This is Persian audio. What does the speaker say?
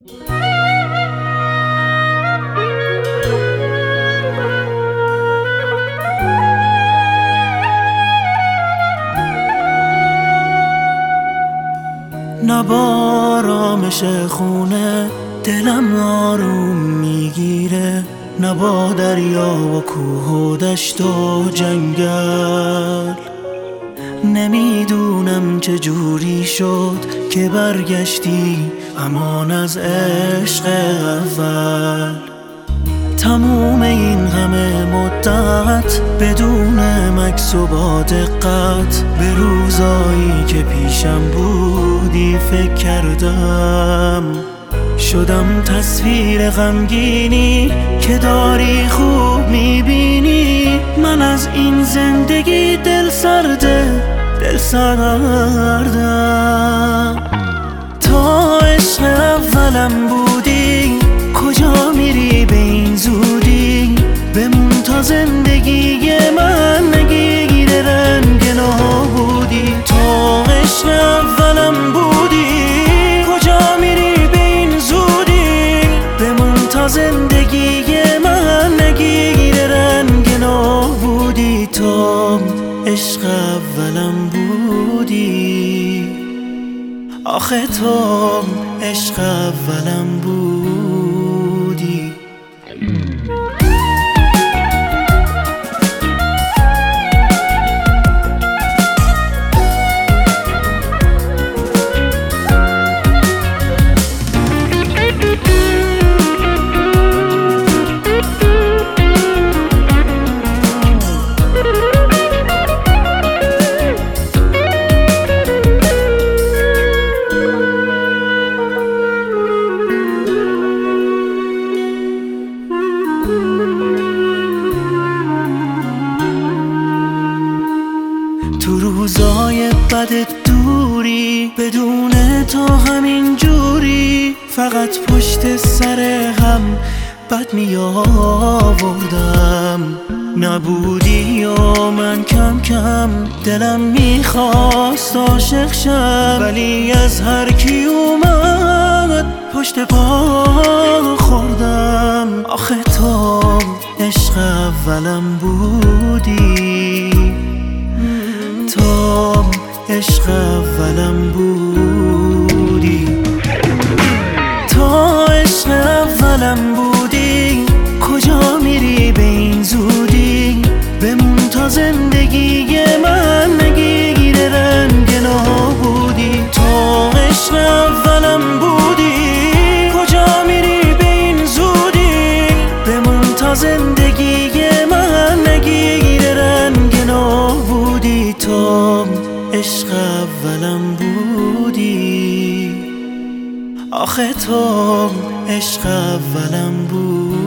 نه با آرامش خونه دلم آروم میگیره، نه با دریا و کوه و دشت و جنگل. نمیدونم چجوری شد که برگشتی امان از عشق اول. تموم این همه مدت بدون مکث و با دقت به روزایی که پیشم بودی فکر کردم. شدم تصویر غمگینی که داری خوب میبینی. من از این زندگی دل سردم. تا عشق اولم بودی کجا میری به این زودی؟ بمون تا زندگی من نگیره رنگ نابودی. تا عشق اولم بودی کجا میری به این زودی؟ بمون تا زندگی من نگیره رنگ نابودی. تا عشق اولم بودی، آخه تو عشق اولم بودی. تو روزای بد دوری بدون تو همین جوری فقط پشت سر هم بد می آوردم. نبودی و من کم کم دلم میخواست عاشق شم، ولی از هر کی اومد پشت پا خوردم. آخه تو عشق اولم بودی، تو عشق اولم بودی. تو عشق اولم بودی کجا میری به این زودی؟ بمون تا زندگی من نگیره رنگ نابودی. تو عشق اولم بودی کجا میری به این زودی؟ بمون تا زندگی من نگیره رنگ نابودی. تو عشق اولم بودی، آخه تو عشق اولم بودی.